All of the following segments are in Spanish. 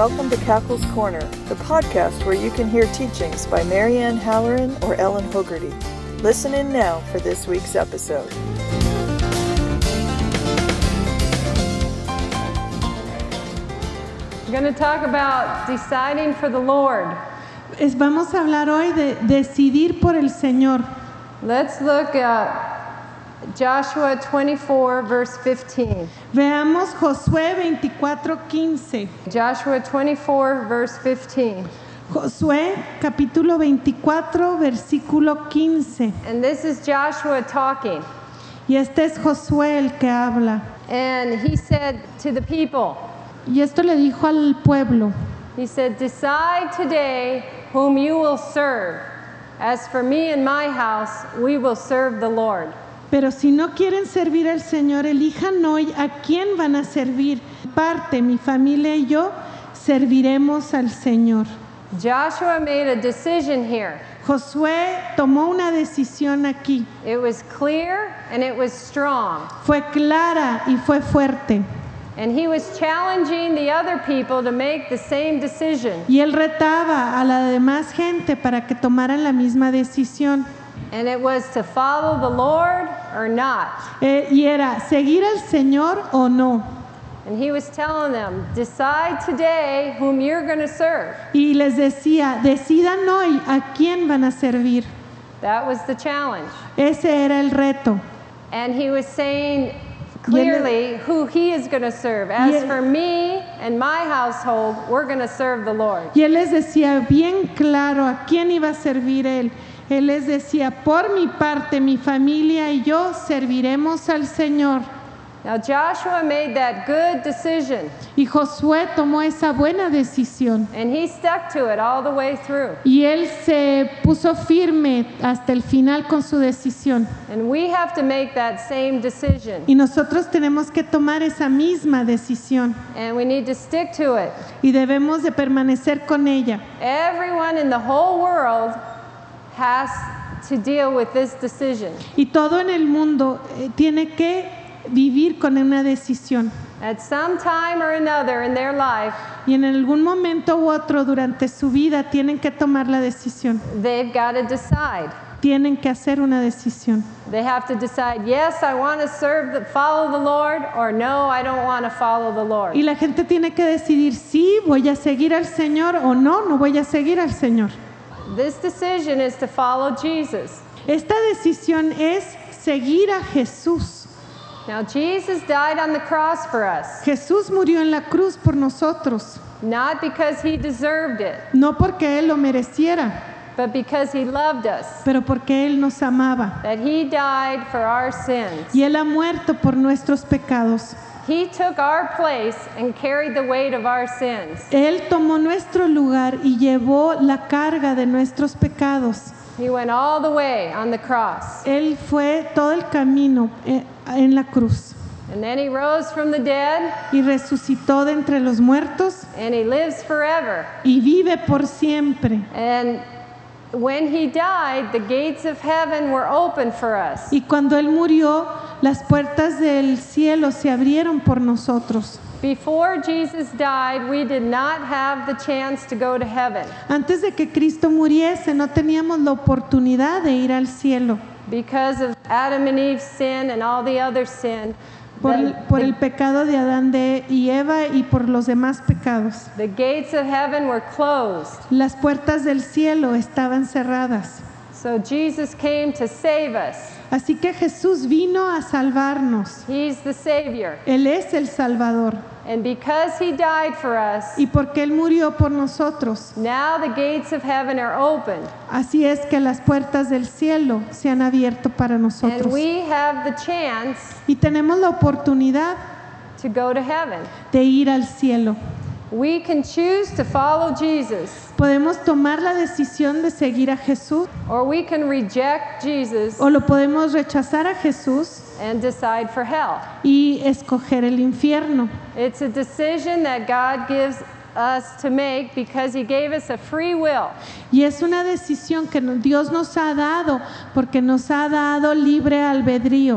welcome to Cackle's Corner, the podcast where you can hear teachings by Marianne Halloran or Ellen Hogarty. Listen in now for this week's episode. We're going to talk about deciding for the Lord. Vamos a hablar hoy de decidir por el Señor. Let's look at Joshua 24, verse 15. Veamos Josué 24:15. Joshua 24, verse 15. Josué capítulo 24, versículo 15. And this is Joshua talking. Y este es Josué el que habla. And he said to the people, Y esto le dijo al pueblo. he said, decide today whom you will serve. As for me and my house, we will serve the Lord. Pero si no quieren servir al Señor, elijan hoy a quién van a servir. Parte, mi familia y yo serviremos al Señor. Joshua made a decision here. Josué tomó una decisión aquí. It was clear and it was strong. Fue clara y fue fuerte. And he was challenging the other people to make the same decision. Y él retaba a la demás gente para que tomaran la misma decisión. And it was to follow the Lord or not. Y era seguir al Señor o no. And he was telling them, decide today whom you're going to serve. Y les decía, decidan hoy a quién van a servir. That was the challenge. Ese era el reto. And he was saying clearly who he is going to serve. As for me and my household, we're going to serve the Lord. Y él les decía bien claro a quién iba a servir él. Él les decía, por mi parte, mi familia y yo serviremos al Señor. Now Joshua made that good decision. Y Josué tomó esa buena decisión. And he stuck to it all the way through. Y él se puso firme hasta el final con su decisión. And we have to make that same decision. Y nosotros tenemos que tomar esa misma decisión. And we need to stick to it. Y debemos de permanecer con ella. Everyone in the whole world has to deal with this decision. Y todo en el mundo tiene que vivir con una decisión. At some time or another in their life, Y en algún momento u otro durante su vida tienen que tomar la decisión. they've got to decide. Tienen que hacer una decisión. They have to decide, yes, I want to follow the Lord, or no, I don't want to follow the Lord. Y la gente tiene que decidir si voy a seguir al Señor o no, no voy a seguir al Señor. This decision is to follow Jesus. Esta decisión es seguir a Jesús. Now, Jesus died on the cross for us, Jesús murió en la cruz por nosotros, not because he deserved it, no porque Él lo mereciera, but because he loved us, pero porque Él nos amaba. that he died for our sins. Y Él ha muerto por nuestros pecados. He took our place and carried the weight of our sins. Él tomó nuestro lugar y llevó la carga de nuestros pecados. He went all the way on the cross. Él fue todo el camino en la cruz. And then he rose from the dead, Y resucitó de entre los muertos and he lives forever. y vive por siempre. And when he died, the gates of heaven were open for us. Y cuando Él murió, las puertas del cielo se abrieron por nosotros. Before Jesus died, we did not have the chance to go to heaven Antes de que Cristo muriese, no teníamos la oportunidad de ir al cielo because of Adam and Eve's sin and all the other sin. por el pecado de Adán y Eva y por los demás pecados. The gates of heaven were closed. Las puertas del cielo estaban cerradas. So Jesus came to save us. Así que Jesús vino a salvarnos. He's the Savior. Él es el Salvador. And because he died for us, Y porque Él murió por nosotros, now the gates of heaven are open. así es que las puertas del cielo se han abierto para And nosotros. we have the chance Y tenemos la oportunidad to go to heaven. de ir al cielo. We can choose to follow Jesus, Podemos tomar la decisión de seguir a Jesús or we can reject Jesus o lo podemos rechazar a Jesús and decide for hell. y escoger el infierno. It's a decision that God gives us to make because he gave us a free will. Y es una decisión que Dios nos ha dado porque nos ha dado libre albedrío.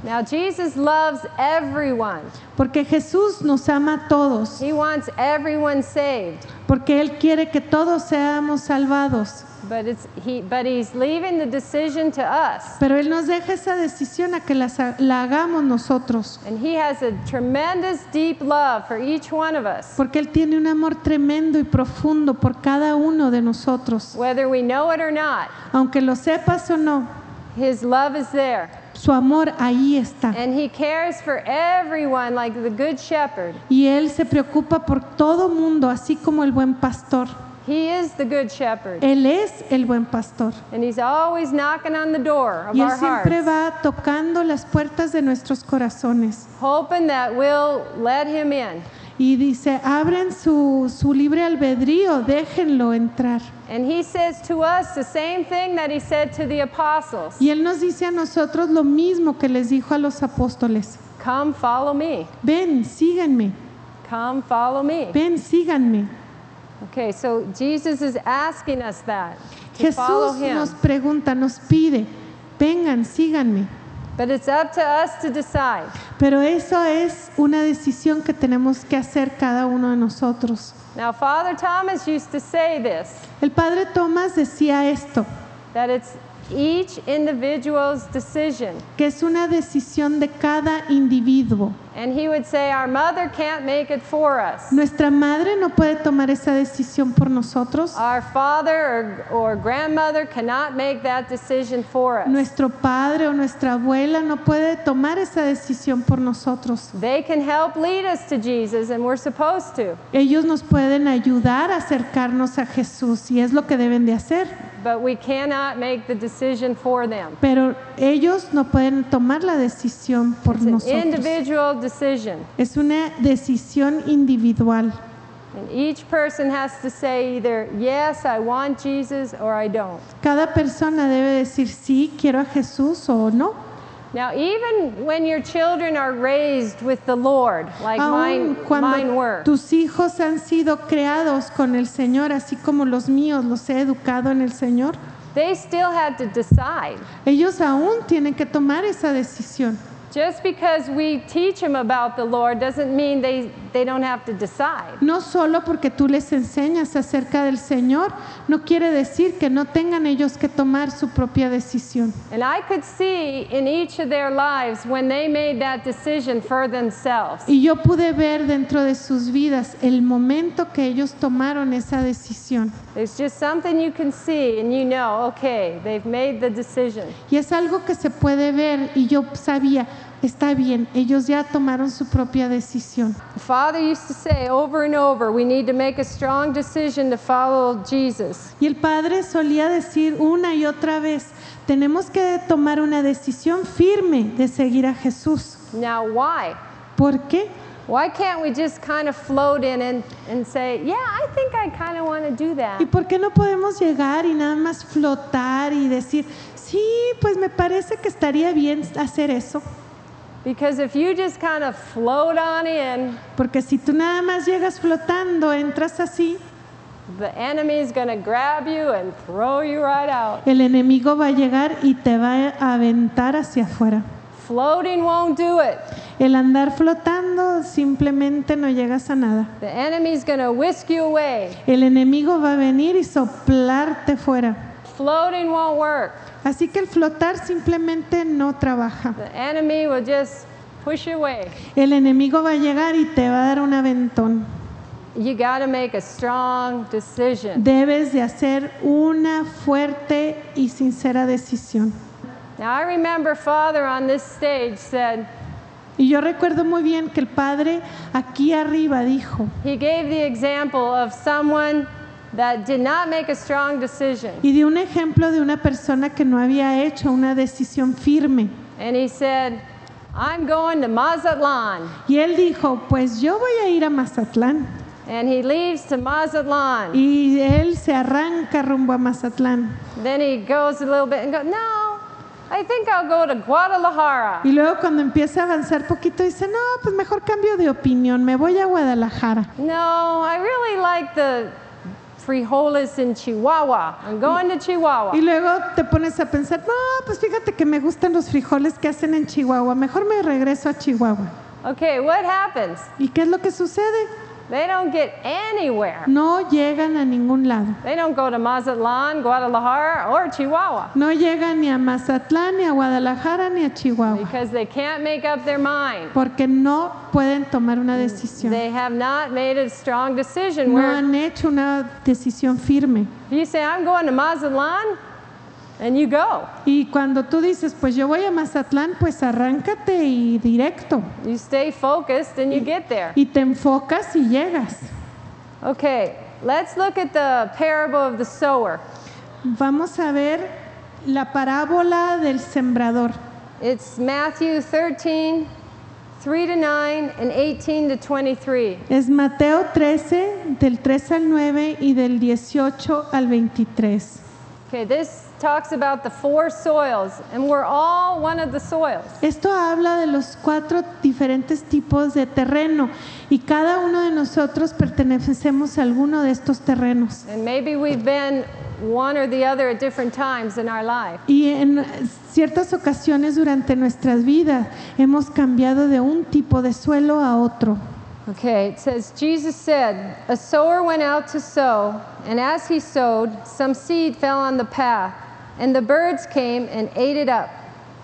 Now, Jesus loves everyone. Porque Jesús nos ama a todos, He wants everyone saved. porque Él quiere que todos seamos salvados. But He's leaving the decision to us. Pero Él nos deja esa decisión a que la hagamos nosotros. And He has a tremendous deep love for each one of us. Porque Él tiene un amor tremendo y profundo por cada uno de nosotros. Whether we know it or not, Aunque lo sepas o no, His love is there. su amor ahí está. And He cares for everyone like the good shepherd. Y Él se preocupa por todo mundo, así como el buen pastor. He is the good shepherd. Él es el buen pastor. And He's always knocking on the door of Y Él our siempre hearts, va tocando las puertas de nuestros corazones. hoping that we'll let Him in. Y dice, abren su libre albedrío, déjenlo entrar. And He says to us the same thing that He said to the apostles. Y Él nos dice a nosotros lo mismo que les dijo a los apóstoles. Come, follow me. Ven, síganme. Come, follow me. Ven, síganme. Okay, so Jesus is asking us that, to follow Jesús Him. nos pregunta, nos pide, vengan, síganme. But it's up to us to decide. Pero eso es una decisión que tenemos que hacer cada uno de nosotros. Now, Father Thomas used to say this, El padre Tomás decía esto, that it's each individual's decision. que es una decisión de cada individuo. And he would say, our mother can't make it for us. Nuestra madre no puede tomar esa decisión por nosotros. Our father or grandmother cannot make that decision for us. Nuestro padre o nuestra abuela no puede tomar esa decisión por nosotros. They can help lead us to Jesus, and we're supposed to. Ellos nos pueden ayudar a acercarnos a Jesús y es lo que deben de hacer. But we cannot make the decision for them. Pero ellos no pueden tomar la decisión por It's an nosotros. individual decision. Es una decisión individual. And each person has to say either, yes, I want Jesus, or I don't. Cada persona debe decir sí, quiero a Jesús o no. Now, even when your children are raised with the Lord, like Aun mine cuando were, tus hijos han sido creados con el Señor, así como los míos los he educado en el Señor, they still had to decide. ellos aún tienen que tomar esa decisión. Just because we teach them about the Lord doesn't mean they don't have to decide. No solo porque tú les enseñas acerca del Señor, no quiere decir que no tengan ellos que tomar su propia decisión. And I could see in each of their lives when they made that decision for themselves. Y yo pude ver dentro de sus vidas el momento que ellos tomaron esa decisión. There's just something you can see and you know, okay, they've made the decision. Y es algo que se puede ver y yo sabía, está bien, ellos ya tomaron su propia decisión. The Father used to say over and over, we need to make a strong decision to follow Jesus. Y el Padre solía decir una y otra vez, tenemos que tomar una decisión firme de seguir a Jesús. Now, why? ¿Por qué? Why can't we just kind of float in and say, yeah, I think I kind of want to do that? ¿Y por qué no podemos llegar y nada más flotar y decir, sí, pues me parece que estaría bien hacer eso? Because if you just kind of float on in, Porque si tú nada más llegas flotando, entras así, the enemy is going to grab you and throw you right out. el enemigo va a llegar y te va a aventar hacia afuera. Floating won't do it. El andar flotando simplemente no llegas a nada. The enemy is going to whisk you away. El enemigo va a venir y soplarte fuera. Floating won't work. Así que el flotar simplemente no trabaja. The enemy will just push you away. El enemigo va a llegar y te va a dar un aventón. You got to make a strong decision. Debes de hacer una fuerte y sincera decisión. Now, I remember Father on this stage said, Y yo recuerdo muy bien que el Padre aquí arriba dijo, he gave the example of someone that did not make a strong decision. y dio un ejemplo de una persona que no había hecho una decisión firme. And he said, I'm going to Mazatlan. Y él dijo, pues yo voy a ir a Mazatlán. And he leaves to Mazatlan. Y él se arranca rumbo a Mazatlán. Then he goes a little bit and goes, no, I think I'll go to Guadalajara. Y luego cuando empieza a avanzar poquito dice, no, pues mejor cambio de opinión, me voy a Guadalajara. No, I really like the frijoles in Chihuahua. I'm going to Chihuahua. Y luego te pones a pensar, no, pues fíjate que me gustan los frijoles que hacen en Chihuahua, mejor me regreso a Chihuahua. Okay, what happens? ¿Y qué es lo que sucede? They don't get anywhere. No llegan a ningún lado. They don't go to Mazatlan, Guadalajara, or Chihuahua. No llegan ni a Mazatlán, ni a Guadalajara, ni a Chihuahua. Because they can't make up their mind. Porque no pueden tomar una decisión. They have not made a strong decision. No Where han hecho una decisión firme. if you say, I'm going to Mazatlan, and you go. Y cuando tú dices, pues yo voy a Mazatlán, pues arráncate y directo. You stay focused and you get there. Y te enfocas y llegas. Okay, let's look at the parable of the sower. Vamos a ver la parábola del sembrador. It's Matthew 13, 3 to 9, and 18 to 23. Es Mateo 13, del 3 al 9 y del 18 al 23. Okay, this talks about the 4 soils, and we're all one of the soils. Esto habla de los 4 diferentes tipos de terreno y cada uno de nosotros pertenecemos a alguno de estos terrenos. And maybe we've been one or the other at different times in our life. Y en ciertas ocasiones durante nuestras vidas hemos cambiado de un tipo de suelo a otro. Okay, it says, Jesus said, a sower went out to sow, and as he sowed, some seed fell on the path, and the birds came and ate it up.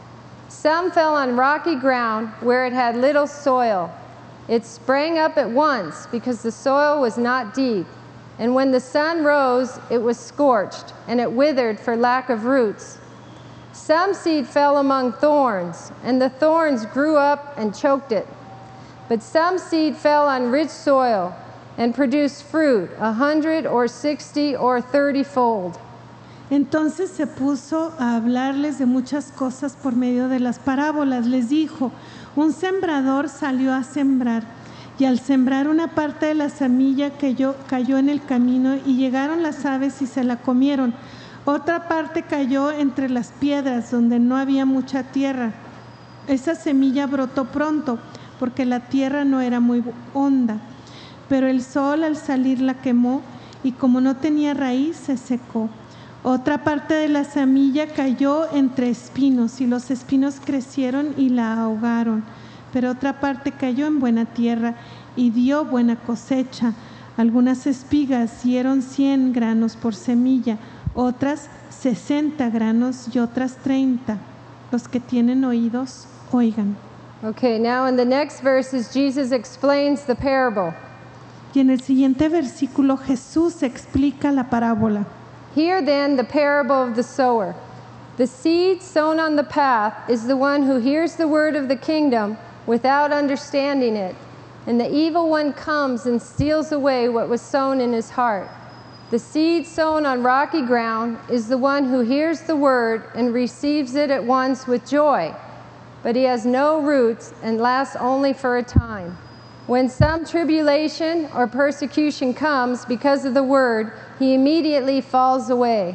Some fell on rocky ground where it had little soil. It sprang up at once because the soil was not deep. And when the sun rose, it was scorched, and it withered for lack of roots. Some seed fell among thorns, and the thorns grew up and choked it. But some seed fell on rich soil and produced fruit 100 or 60 or 30-fold. Entonces se puso a hablarles de muchas cosas por medio de las parábolas. Les dijo, un sembrador salió a sembrar, y al sembrar una parte de la semilla cayó en el camino, y llegaron las aves y se la comieron. Otra parte cayó entre las piedras donde no había mucha tierra. Esa semilla brotó pronto, porque la tierra no era muy honda, pero el sol al salir la quemó, y como no tenía raíz, se secó. Otra parte de la semilla cayó entre espinos, y los espinos crecieron y la ahogaron. Pero otra parte cayó en buena tierra y dio buena cosecha. Algunas espigas dieron 100 granos por semilla, otras 60 granos y otras 30. Los que tienen oídos, oigan. Okay, now in the next verses, Jesus explains the parable. Y en el siguiente versículo Jesús explica la parábola. Hear then the parable of the sower. The seed sown on the path is the one who hears the word of the kingdom without understanding it, and the evil one comes and steals away what was sown in his heart. The seed sown on rocky ground is the one who hears the word and receives it at once with joy, but he has no roots and lasts only for a time. When some tribulation or persecution comes because of the word, he immediately falls away.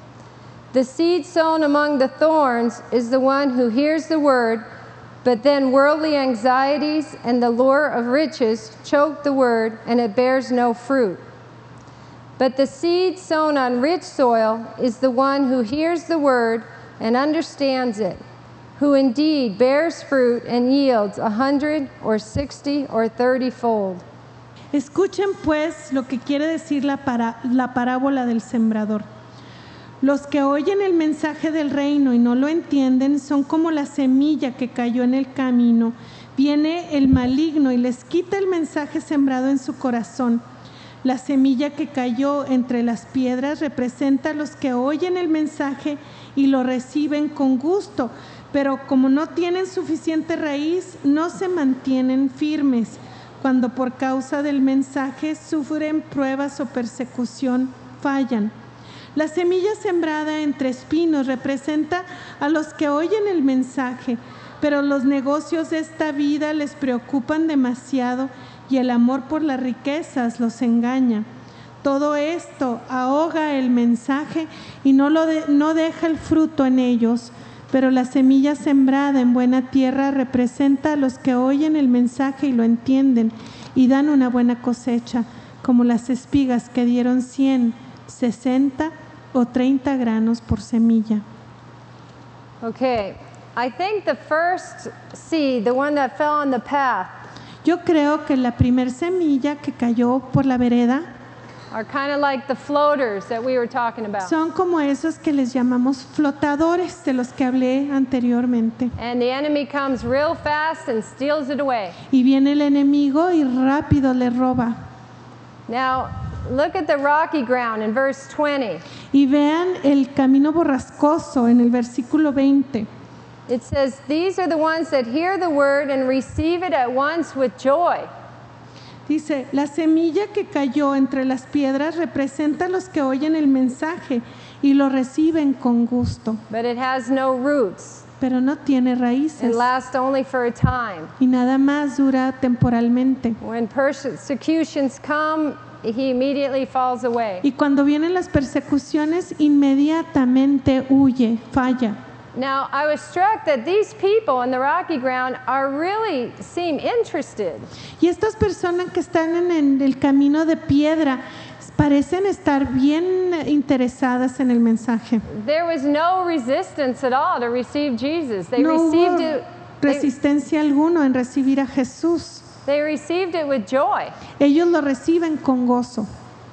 The seed sown among the thorns is the one who hears the word, but then worldly anxieties and the lure of riches choke the word, and it bears no fruit. But the seed sown on rich soil is the one who hears the word and understands it, who indeed bears fruit and yields 100 or 60 or 30-fold. Escuchen pues lo que quiere decir la parábola del sembrador. Los que oyen el mensaje del reino y no lo entienden son como la semilla que cayó en el camino. Viene el maligno y les quita el mensaje sembrado en su corazón. La semilla que cayó entre las piedras representa a los que oyen el mensaje y lo reciben con gusto, pero como no tienen suficiente raíz, no se mantienen firmes. Cuando por causa del mensaje sufren pruebas o persecución, fallan. La semilla sembrada entre espinos representa a los que oyen el mensaje, pero los negocios de esta vida les preocupan demasiado y el amor por las riquezas los engaña. Todo esto ahoga el mensaje y no deja el fruto en ellos, pero la semilla sembrada en buena tierra representa a los que oyen el mensaje y lo entienden y dan una buena cosecha. como las espigas que dieron 100, 60 o 30 granos por semilla. Okay, I think the first seed, the one that fell on the path, Yo creo que la primer semilla que cayó por la vereda are kind of like the floaters that we were talking about. son como esos que les llamamos flotadores, de los que hablé anteriormente. And the enemy comes real fast and steals it away. Y viene el enemigo y rápido le roba. Now, look at the rocky ground in verse 20. Y vean el camino borrascoso en el versículo 20. It says, "These are the ones that hear the word and receive it at once with joy." Dice, la semilla que cayó entre las piedras representa a los que oyen el mensaje y lo reciben con gusto, But it has no roots. pero no tiene It raíces lasts only for a time. y nada más dura temporalmente. When persecutions come, he immediately falls away. Y cuando vienen las persecuciones, inmediatamente huye, falla. Now, I was struck that these people in the rocky ground seem interested. Y estas personas que están en el camino de piedra parecen estar bien interesadas en el mensaje. There was no resistance at all to receive Jesus. They No received hubo it. resistencia alguna en recibir a Jesús. They received it with joy, Ellos lo reciben con gozo,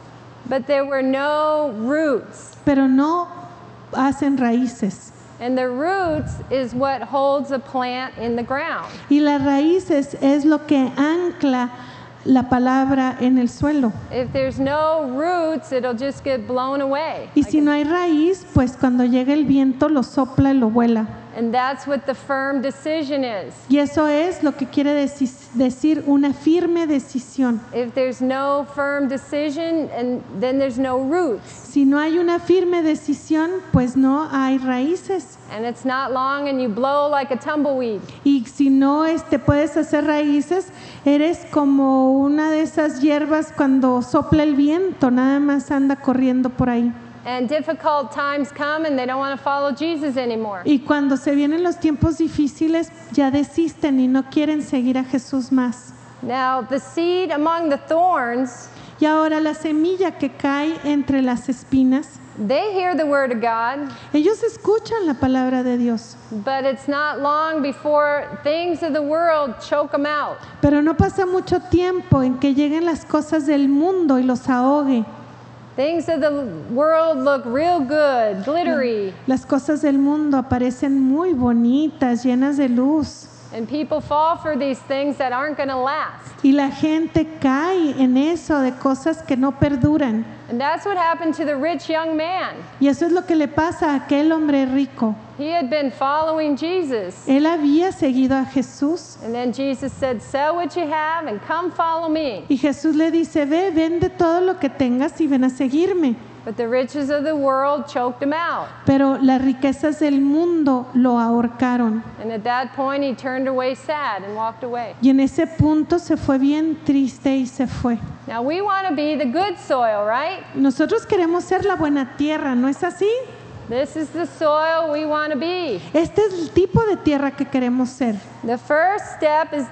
but there were no roots. pero no hacen raíces. And the roots is what holds a plant in the ground. Y las raíces es lo que ancla la palabra en el suelo. If there's no roots, it'll just get blown away. Y si no hay raíz, pues cuando llega el viento lo sopla y lo vuela. And that's what the firm decision is. Y eso es lo que quiere decir una firme decisión. If there's no firm decision, and then there's no roots. Si no hay una firme decisión, pues no hay raíces. And it's not long and you blow like a tumbleweed. Y si no puedes hacer raíces, eres como una de esas hierbas cuando sopla el viento, nada más anda corriendo por ahí. And difficult times come and they don't want to follow Jesus anymore. Y cuando se vienen los tiempos difíciles, ya desisten y no quieren seguir a Jesús más. Now, the seed among the thorns, Y ahora la semilla que cae entre las espinas, they hear the word of God, ellos escuchan la palabra de Dios, but it's not long before things of the world choke them out. pero no pasa mucho tiempo en que lleguen las cosas del mundo y los ahogue. Things of the world look real good, glittery, Las cosas del mundo aparecen muy bonitas, llenas de luz. and people fall for these things that aren't going to last. Y la gente cae en eso de cosas que no perduran. And that's what happened to the rich young man. Y eso es lo que le pasa a aquel hombre rico. He had been following Jesus. Él había seguido a Jesús. And then Jesus said, "Sell what you have and come follow me." Y Jesús le dice, ve, vende todo lo que tengas y ven a seguirme. But the riches of the world choked him out. Pero las riquezas del mundo lo ahorcaron. And at that point, he turned away sad and walked away. Y en ese punto se fue bien triste y se fue. Now, we want to be the good soil, right? Nosotros queremos ser la buena tierra, ¿no es así? This is the soil we want to be. Este es el tipo de tierra que queremos ser. The first step is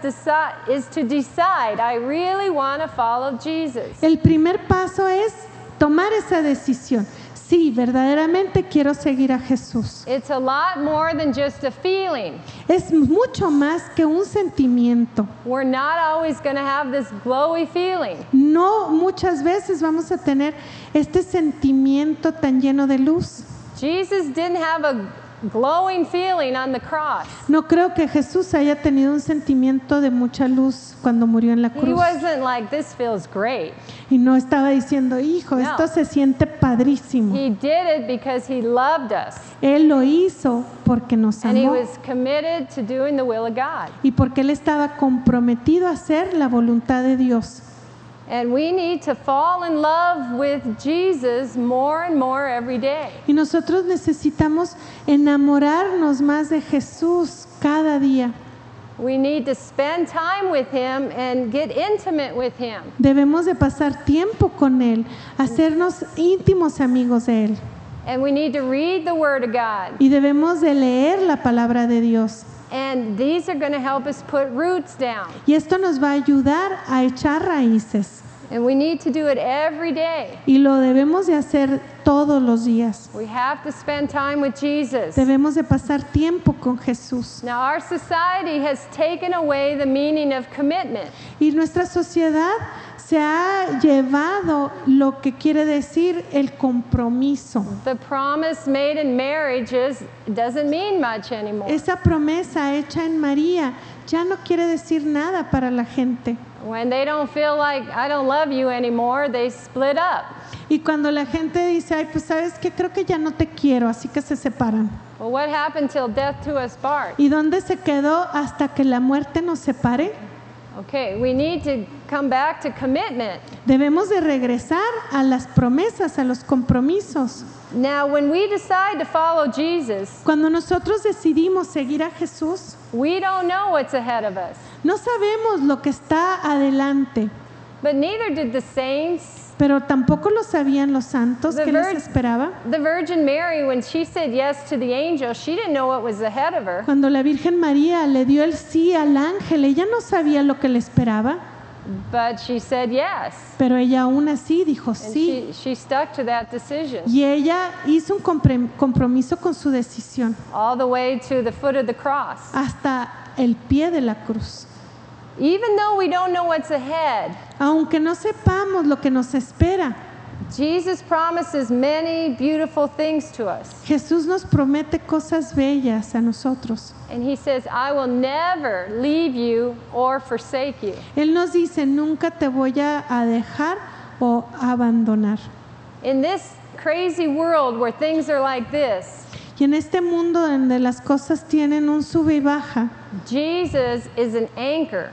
to decide, I really want to follow Jesus. El primer paso es tomar esa decisión. Sí, verdaderamente quiero seguir a Jesús. It's a lot more than just a feeling. Es mucho más que un sentimiento. We're not always going to have this glowy feeling. No muchas veces vamos a tener este sentimiento tan lleno de luz. Jesus didn't have a glowing feeling on the cross. No creo que Jesús haya tenido un sentimiento de mucha luz cuando murió en la He cruz. wasn't like, this feels great. Y no estaba diciendo, hijo, No. esto se siente padrísimo. He did it because he loved us. Él lo hizo porque nos And he amó was committed to doing the will of God. y porque Él estaba comprometido a hacer la voluntad de Dios. And we need to fall in love with Jesus more and more every day. Y nosotros necesitamos enamorarnos más de Jesús cada día. We need to spend time with him and get intimate with him. Debemos de pasar tiempo con Él, hacernos íntimos amigos de Él. And we need to read the Word of God. Y debemos de leer la palabra de Dios. And these are going to help us put roots down. Y esto nos va a ayudar a echar raíces. And we need to do it every day. y lo debemos de hacer todos los días. We have to spend time with Jesus. Debemos de pasar tiempo con Jesús. Now, our society has taken away the meaning of commitment. Y nuestra sociedad se ha llevado lo que quiere decir el compromiso. The promise made in marriages doesn't mean much anymore. Esa promesa hecha en María ya no quiere decir nada para la gente. When they don't feel like I don't love you anymore, they split up. Y cuando la gente dice, ay, pues sabes que creo que ya no te quiero, así que se separan. Well, what happened till death to us part? ¿Y dónde se quedó hasta que la muerte nos separe? Okay, we need to come back to commitment. Debemos de regresar a las promesas, a los compromisos. Now, when we decide to follow Jesus, Cuando nosotros decidimos seguir a Jesús, we don't know what's ahead of us. no sabemos lo que está adelante, But neither did the saints. pero tampoco lo sabían los santos. The ¿Qué les vir- esperaba? The Virgin Mary, when she said yes to the angel, she didn't know what was ahead of her. Cuando la Virgen María le dio el sí al ángel, ella no sabía lo que le esperaba, But she said yes. pero ella aún así dijo And sí. she stuck to that decision Y ella hizo un compromiso con su decisión all the way to the foot of the cross. hasta el pie de la cruz. Even though we don't know what's ahead, Aunque no sepamos lo que nos espera, Jesus promises many beautiful things to us. Jesús nos promete cosas bellas a nosotros. And he says, I will never leave you or forsake you. Él nos dice, nunca te voy a dejar o abandonar. In this crazy world where things are like this, Y en este mundo donde las cosas tienen un sube y baja, Jesus is an anchor.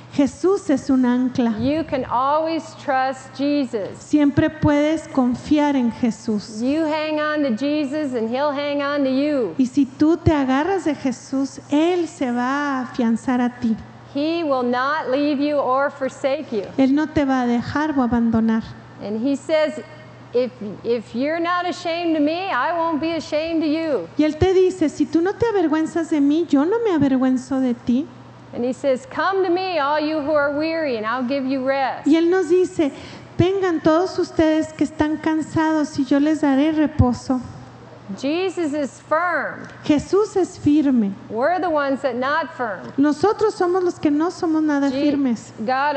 Jesús es un ancla. You can always trust Jesus. Siempre puedes confiar en Jesús. You hang on to Jesus and he'll hang on to you. Y si tú te agarras de Jesús, Él se va a afianzar a ti. He will not leave you or forsake you. Él no te va a dejar o abandonar. And he says, if you're not ashamed of me, I won't be ashamed of you. Y Él te dice, si tú no te avergüenzas de mí, yo no me avergüenzo de ti. And he says, come to me, all you who are weary, and I'll give you rest. Y Él nos dice, vengan todos ustedes que están cansados y yo les daré reposo. Jesus is firm. Jesús es firme. We're the ones that not firm. Nosotros somos los que no somos nada firmes. God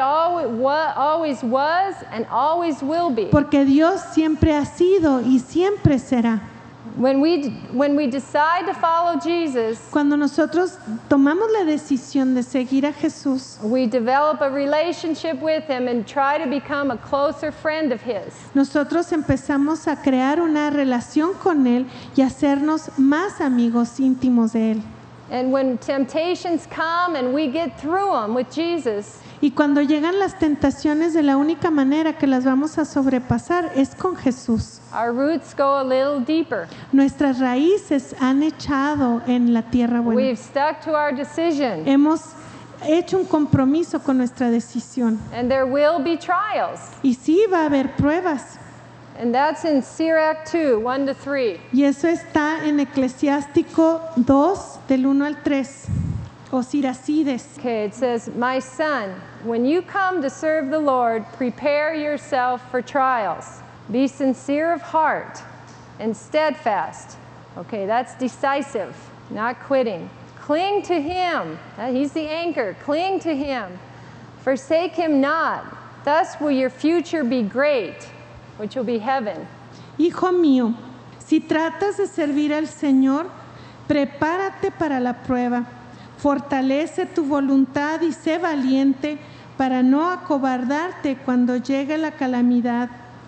always was and always will be. Porque Dios siempre ha sido y siempre será. When we decide to follow Jesus, Cuando nosotros tomamos la decisión de seguir a Jesús, we develop a relationship with him and try to become a closer friend of his. nosotros empezamos a crear una relación con Él y hacernos más amigos íntimos de Él. And when temptations come and we get through them with Jesus, Y cuando llegan las tentaciones, de la única manera que las vamos a sobrepasar es con Jesús. our roots go a little deeper. Nuestras raíces han echado en la tierra buena. We've stuck to our decision, Hemos hecho un compromiso con nuestra decisión. and there will be trials. Y sí va a haber pruebas. And that's in Sirach 2, 1-3. Y eso está en Eclesiástico 2, del 1 al 3. O Siracides. Okay, it says, my son, when you come to serve the Lord, prepare yourself for trials. Be sincere of heart and steadfast. Okay, that's decisive, not quitting. Cling to him. He's the anchor. Cling to him. Forsake him not. Thus will your future be great, which will be heaven. Hijo mío, si tratas de servir al Señor, prepárate para la prueba. Fortalece tu voluntad y sé valiente para no acobardarte cuando llegue la calamidad.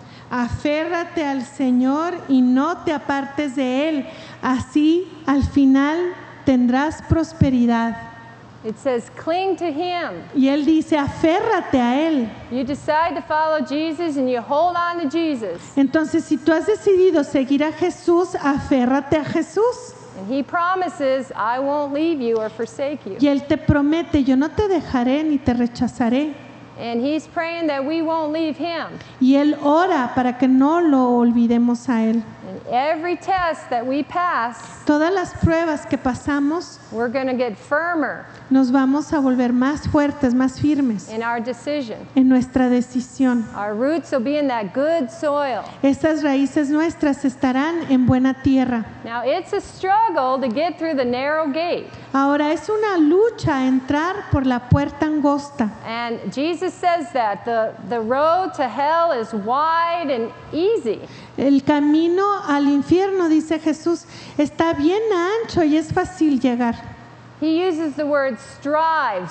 Aférrate al Señor y no te apartes de Él. Así, al final, tendrás prosperidad. It says, cling to him. Y Él dice, aférrate a Él. You decide to follow Jesus and you hold on to Jesus. Entonces, si tú has decidido seguir a Jesús, aférrate a Jesús. And he promises, I won't leave you or forsake you. Y Él te promete, yo no te dejaré ni te rechazaré. And he's praying that we won't leave him. Y Él ora para que no lo olvidemos a Él. And And every test that we pass, Todas las pruebas que pasamos, we're going to get firmer nos vamos a volver más fuertes, más firmes in our decision. en nuestra decisión. Our roots will be in that good soil. Estas raíces nuestras estarán en buena tierra. Now, it's a struggle to get through the narrow gate. Ahora es una lucha entrar por la puerta angosta. And Jesus says that the road to hell is wide and easy. El camino al infierno, dice Jesús, está bien ancho y es fácil llegar. He uses the word strive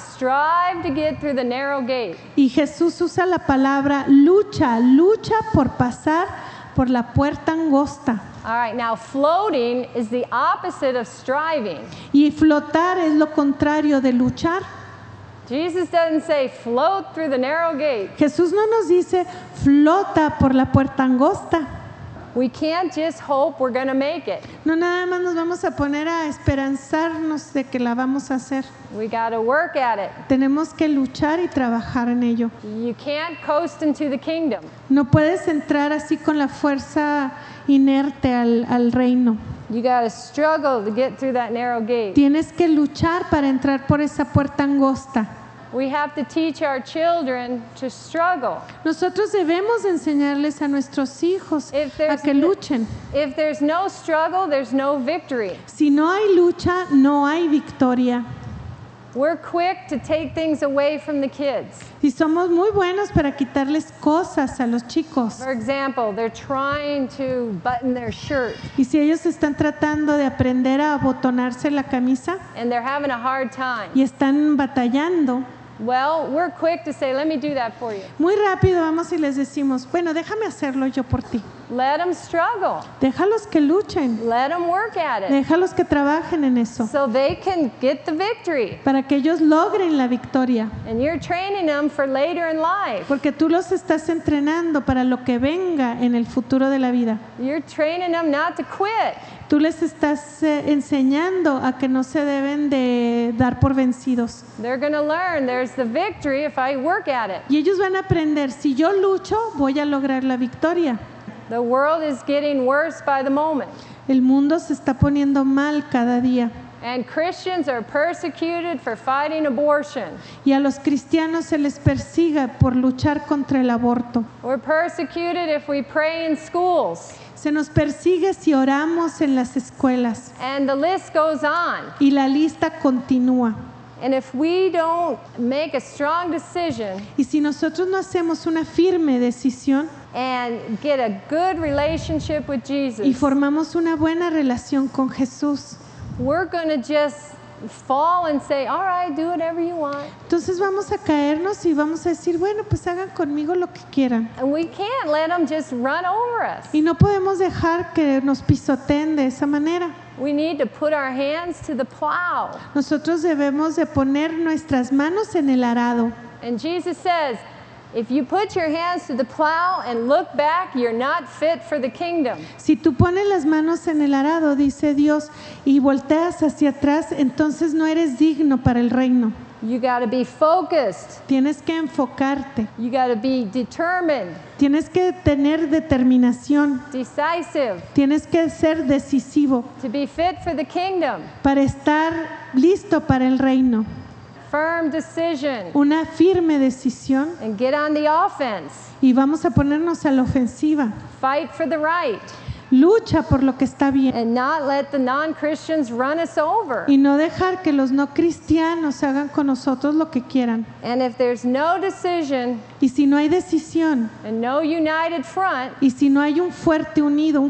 to get through the narrow gate. Y Jesús usa la palabra lucha por pasar por la puerta angosta. All right, now floating is the opposite of striving. Y flotar es lo contrario de luchar. Jesus doesn't say float through the narrow gate. Jesús no nos dice flota por la puerta angosta. We can't just hope we're going to make it. No nada más nos vamos a poner a esperanzarnos de que la vamos a hacer. We got to work at it. Tenemos que luchar y trabajar en ello. You can't coast into the kingdom. No puedes entrar así con la fuerza inerte al reino. You got to struggle to get through that narrow gate. Tienes que luchar para entrar por esa puerta angosta. We have to teach our children to struggle. Nosotros debemos enseñarles a nuestros hijos If a que luchen. If there's no struggle, there's no victory. Si no hay lucha, no hay victoria. We're quick to take things away from the kids. Y somos muy buenos para quitarles cosas a los chicos. For example, they're trying to button their shirt Y si ellos están tratando de aprender a abotonarse la camisa and they're having a hard time. y están batallando, Well, we're quick to say, let me do that for you. muy rápido vamos y les decimos, bueno, déjame hacerlo yo por ti. Let them struggle. Déjalos que luchen. Let them work at it Déjalos que trabajen en eso so they can get the victory. para que ellos logren la victoria. And you're training them for later in life. Porque tú los estás entrenando para lo que venga en el futuro de la vida. You're training them not to quit. Tú les estás enseñando a que no se deben de dar por vencidos. They're going to learn there's the victory if I work at it. Y ellos van a aprender, si yo lucho, voy a lograr la victoria. The world is getting worse by the moment. El mundo se está poniendo mal cada día. And Christians are persecuted for fighting abortion. Y a los cristianos se les persigue por luchar contra el aborto. We're persecuted if we pray in schools. Se nos persigue si oramos en las escuelas. And the list goes on. Y la lista continúa. And if we don't make a strong decision Y si nosotros no hacemos una firme decisión and get a good relationship with y Jesus, formamos una buena relación con Jesús, we're going to just fall and say, all right, do whatever you want. entonces vamos a caernos y vamos a decir, bueno, pues hagan conmigo lo que quieran. And we can't let them just run over us. Y no podemos dejar que nos pisoteen de esa manera. We need to put our hands to the plow. Nosotros debemos de poner nuestras manos en el arado. And Jesus says, if you put your hands to the plow and look back, you're not fit for the kingdom. Si tú pones las manos en el arado, dice Dios, y volteas hacia atrás, entonces no eres digno para el reino. You got to be focused. Tienes que enfocarte. You got to be determined, Tienes que tener determinación. decisive, Tienes que ser decisivo to be fit for the kingdom. para estar listo para el reino. Firm decision Una firme decisión and get on the offense. y vamos a ponernos a la ofensiva. Fight for the right Lucha por lo que está bien and not let the non-Christians run us over. y no dejar que los no cristianos hagan con nosotros lo que quieran. And if there's no decision Y si no hay decisión and no united front, y si no hay un fuerte unido,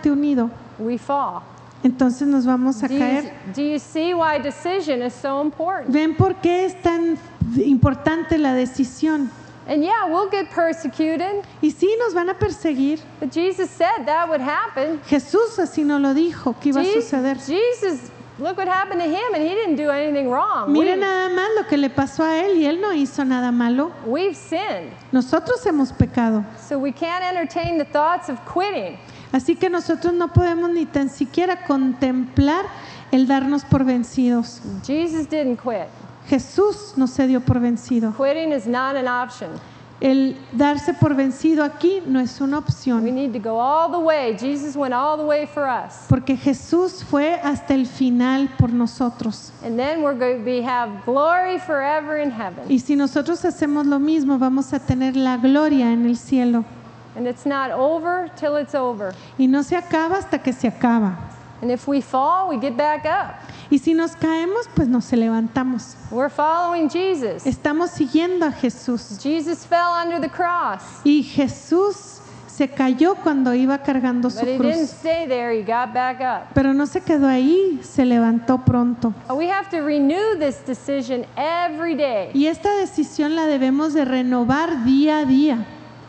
we fall. entonces nos vamos a caer. Do you see why decision is so important? ¿Ven por qué es tan importante la decisión? And yeah, we'll get persecuted, Y sí, nos van a perseguir. but Jesus said that would happen. Jesús así nos lo dijo, que iba a suceder. Jesus, look what happened to him, and he didn't do anything wrong. Mire nada más lo que le pasó a él y él no hizo nada malo. We've sinned, Nosotros hemos pecado. so we can't entertain the thoughts of quitting. Así que nosotros no podemos ni tan siquiera contemplar el darnos por vencidos. Jesus didn't quit. Jesús no se dio por vencido. Quitting is not an option. El darse por vencido aquí no es una We opción, need to go all the way. Jesus went all the way for us. porque Jesús fue hasta el final por nosotros. And then we're going to have glory forever in heaven. Y si nosotros hacemos lo mismo, vamos a tener la gloria en el cielo. And it's not over till it's over. Y no se acaba hasta que se acaba. And if we fall, we get back up. Y si nos caemos, pues nos levantamos. We're following Jesus. Estamos siguiendo a Jesús. Jesus fell under the cross. Y Jesús se cayó cuando iba cargando su But he didn't cruz. stay there. He got back up. Pero no se quedó ahí, se levantó pronto. We have to renew this decision every day, Y esta decisión la debemos de renovar día a día,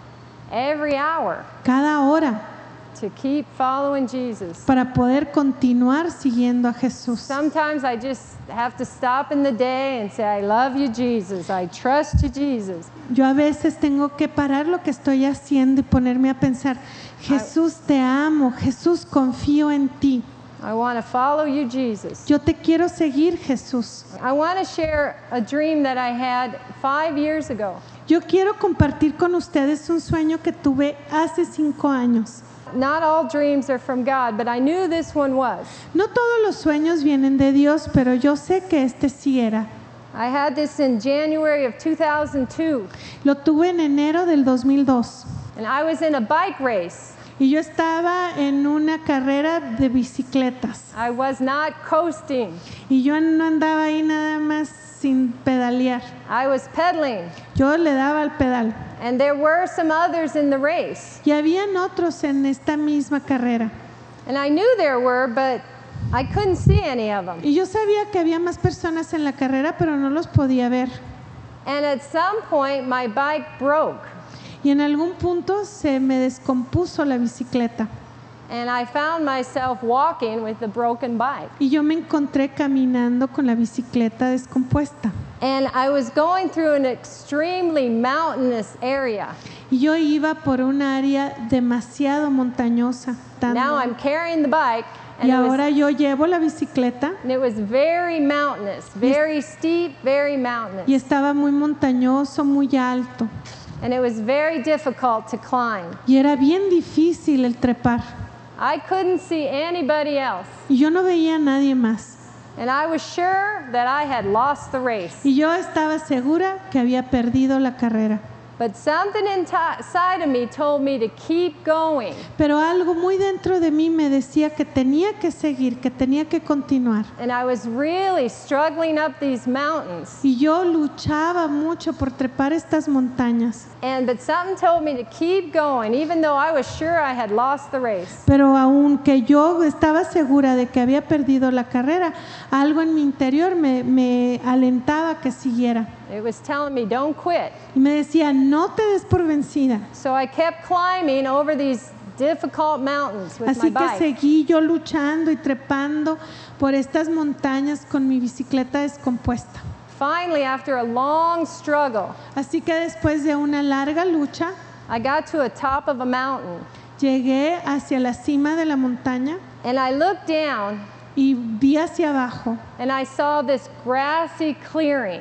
every hour, cada hora, to keep following Jesus. para poder continuar siguiendo a Jesús. Sometimes I just have to stop in the day and say, I love you, Jesus. I trust you, Jesus. Yo a veces tengo que parar lo que estoy haciendo y ponerme a pensar, Jesús, te amo, Jesús, confío en ti. I want to follow you, Jesus. Yo te quiero seguir, Jesús. I want to share a dream that I had 5 years ago. Yo quiero compartir con ustedes un sueño que tuve hace 5 años. Not all dreams are from God, but I knew this one was. No todos los sueños vienen de Dios, pero yo sé que este sí era. I had this in January of 2002, Lo tuve en enero del 2002 and I was in a bike race. y yo estaba en una carrera de bicicletas I was not coasting. y yo no andaba ahí nada más sin pedalear. I was pedaling, Yo le daba al pedal and there were some others in the race. y habían otros en esta misma carrera And I knew there were, but I couldn't see any of them. y yo sabía que había más personas en la carrera, pero no los podía ver. And at some point, my bike broke, Y en algún punto se me descompuso la bicicleta and I found myself walking with the broken bike. y yo me encontré caminando con la bicicleta descompuesta. And I was going through an extremely mountainous area. Y yo iba por un área demasiado montañosa. Now I'm carrying the bike, Y and ahora yo llevo la bicicleta it was very mountainous, very steep, very mountainous. y estaba muy montañoso, muy alto. And it was very difficult to climb. Y era bien difícil el trepar. I couldn't see anybody else. Y yo no veía a nadie más. And I was sure that I had lost the race. Y yo estaba segura que había perdido la carrera. But something inside of me told me to keep going. Pero algo muy dentro de mí me decía que tenía que seguir, que tenía que continuar. And I was really struggling up these mountains. Y yo luchaba mucho por trepar estas montañas. But something told me to keep going, even though I was sure I had lost the race. Pero aunque yo estaba segura de que había perdido la carrera, algo en mi interior me alentaba que siguiera. It was telling me, don't quit. Y me decía, no te des por vencida. So I kept climbing over these difficult mountains with Así my que bike. seguí yo luchando y trepando por estas montañas con mi bicicleta descompuesta. Finally, after a long struggle, Así que después de una larga lucha, I got to the top of a mountain, llegué hacia la cima de la montaña and I looked down y vi hacia abajo and I saw this grassy clearing.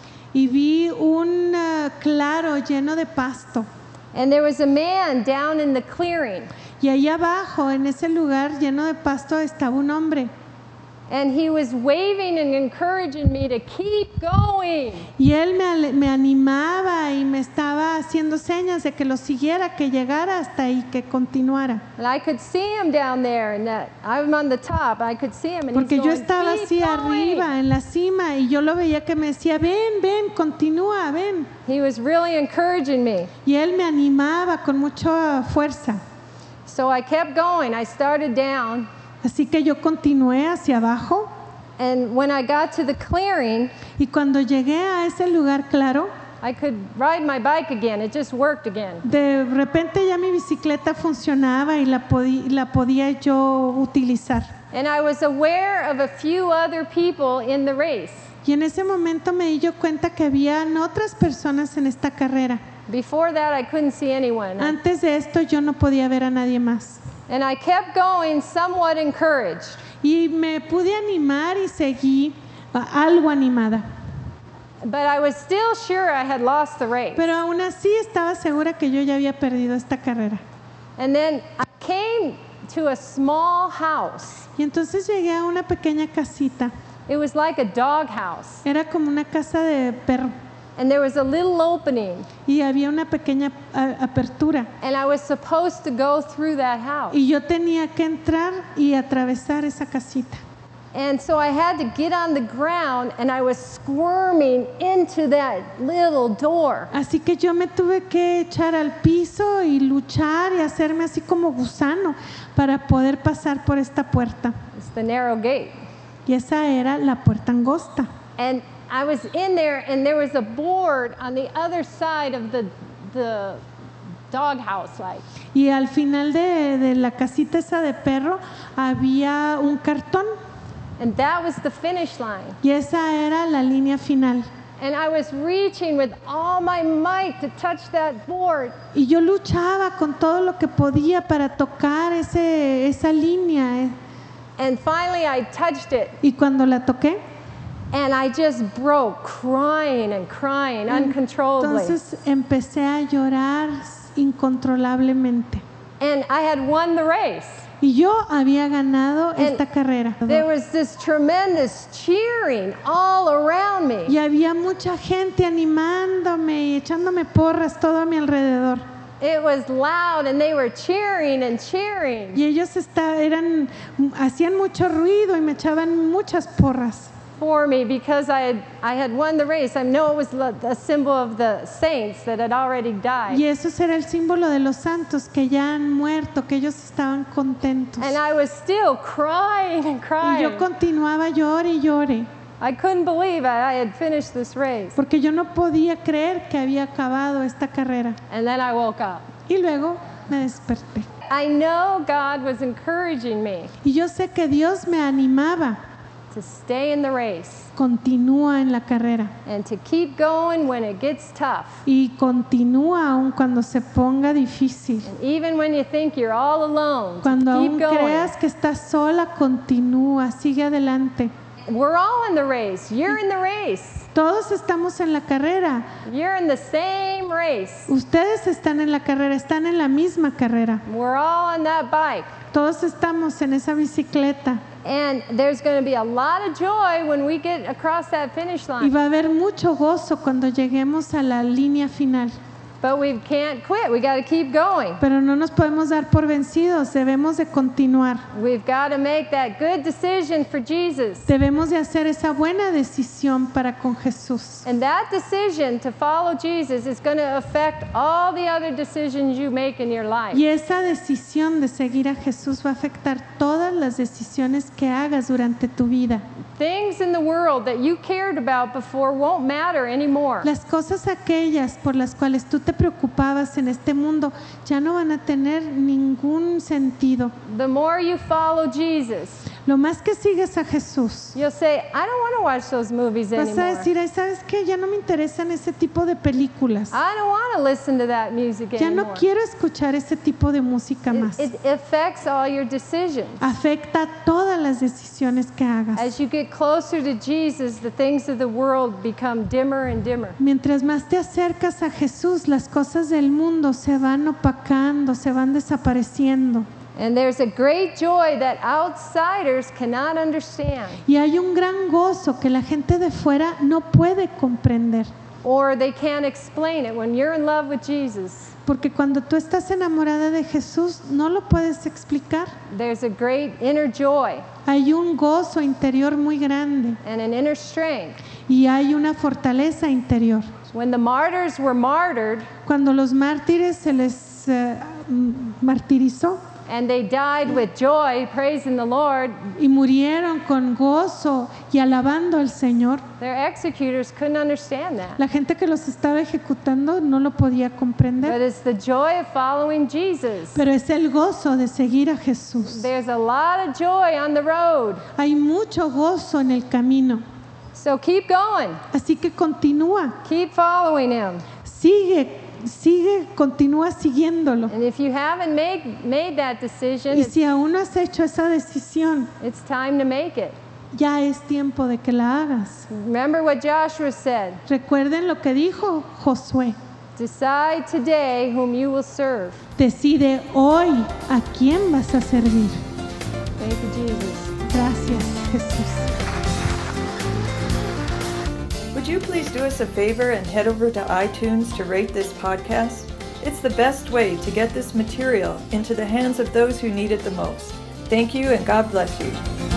y vi un claro lleno de pasto. And there was a man down in the clearing, Y ahí abajo, en ese lugar lleno de pasto, estaba un hombre. and he was waving and encouraging me to keep going. Y él me animaba y me estaba haciendo señas de que lo siguiera, que llegara hasta ahí, que continuara. And I could see him down there, and I'm on the top. I could see him, and Porque he's yo going, estaba "Keep así going." arriba, en la cima, y yo lo veía que me decía, ven, ven, continúa, ven. He was really encouraging me. Y él me animaba con mucha fuerza. So I kept going. I started down, Así que yo continué hacia abajo, and when I got to the clearing, y cuando llegué a ese lugar claro, I could ride my bike again. It just worked again. de repente ya mi bicicleta funcionaba y la podía yo utilizar. And I was aware of a few other people in the race. Y en ese momento me di yo cuenta que habían otras personas en esta carrera. Before that, I couldn't see anyone. Antes de esto yo no podía ver a nadie más. And I kept going, somewhat encouraged. Y me pude animar y seguí algo animada. But I was still sure I had lost the race. Pero aún así estaba segura que yo ya había perdido esta carrera. And then I came to a small house. Y entonces llegué a una pequeña casita. It was like a dog house. Era como una casa de perro. And there was a little opening. Y había una pequeña apertura. And I was supposed to go through that house. Y yo tenía que entrar y atravesar esa casita. And so I had to get on the ground and I was squirming into that little door. Así que yo me tuve que echar al piso y luchar y hacerme así como gusano para poder pasar por esta puerta. It's the narrow gate. Y esa era la puerta angosta. And I was in there and there was a board on the other side of the doghouse like. Y al final de la casita esa de perro había un cartón. And that was the finish line. Y esa era la línea final. And I was reaching with all my might to touch that board. Y yo luchaba con todo lo que podía para tocar esa línea. And finally I touched it. Y cuando la toqué, and I just broke crying and crying uncontrollably. Entonces empecé a llorar incontrolablemente. And I had won the race. Y yo había ganado esta carrera. There was this tremendous cheering all around me. Y había mucha gente animándome y echándome porras todo a mi alrededor. It was loud and they were cheering and cheering. Y ellos hacían mucho ruido y me echaban muchas porras. For me because I had won the race. I know it was a symbol of the saints that had already died. Y eso era el símbolo de los santos que ya han muerto, que ellos estaban contentos. And I was still crying and crying. Y yo continuaba llore y llore. I couldn't believe I had finished this race. Porque yo no podía creer que había acabado esta carrera. And then I woke up. Y luego me desperté. I know God was encouraging me. Y yo sé que Dios me animaba. To stay in the race. Continúa en la carrera. And to keep going when it gets tough. Y continúa aun cuando se ponga difícil. And even when you think you're all alone. Cuando aún keep going. creas que estás sola, continúa, sigue adelante. We're all in the race. You're in the race. Todos estamos en la carrera. You're in the same race. Ustedes están en la carrera, están en la misma carrera. We're all on that bike. Todos estamos en esa bicicleta. And there's going to be a lot of joy when we get across that finish Y line. va a haber mucho gozo cuando lleguemos a la línea final. But we can't quit. We got to keep going. Pero no nos podemos dar por vencidos, debemos de continuar. We've got to make that good decision for Jesus. Debemos de hacer esa buena decisión para con Jesús. And that decision to follow Jesus is going to affect all the other decisions you make in your life. Y esa decisión de seguir a Jesús va a afectar todas las decisiones que hagas durante tu vida. Things in the world that you cared about before won't matter anymore. Las cosas aquellas por las cuales tú te preocupabas en este mundo ya no van a tener ningún sentido. The more you follow Jesus, Lo más que sigues a Jesús, you'll say, I don't want to watch those movies vas a anymore. decir, ay, ¿sabes qué? Ya no me interesan ese tipo de películas. I don't want to listen to that music Ya no anymore. quiero escuchar ese tipo de música más. It affects all your decisions. Afecta todas las decisiones que hagas. As you get closer to Jesus, the things of the world become dimmer and dimmer. Mientras más te acercas a Jesús, las cosas del mundo se van opacando, se van desapareciendo. And there's a great joy that outsiders cannot understand, Y hay un gran gozo que la gente de fuera no puede comprender. or they can't explain it. When you're in love with Jesus, Porque cuando tú estás enamorada de Jesús, no lo puedes explicar. there's a great inner joy Hay un gozo interior muy grande and an inner strength. y hay una fortaleza interior. When the martyrs were martyred Cuando los mártires se les martirizó and they died with joy, praising the Lord, y murieron con gozo y alabando al Señor, their executors couldn't understand that. la gente que los estaba ejecutando no lo podía But comprender. it's the joy of following Jesus. Pero es el gozo de seguir a Jesús. There's a lot of joy on the road. Hay mucho gozo en el camino. So keep going. Así que continúa, Keep following Him. sigue, continúa siguiéndolo. And if you haven't made that decision, Y si aún no has hecho esa decisión, it's time to make it. ya es tiempo de que la hagas. Remember what Joshua said. Recuerden lo que dijo Josué. Decide today whom you will serve. Decide hoy a quién vas a servir. Thank you, Jesus. Gracias, Jesús. Would you please do us a favor and head over to iTunes to rate this podcast? It's the best way to get this material into the hands of those who need it the most. Thank you and God bless you.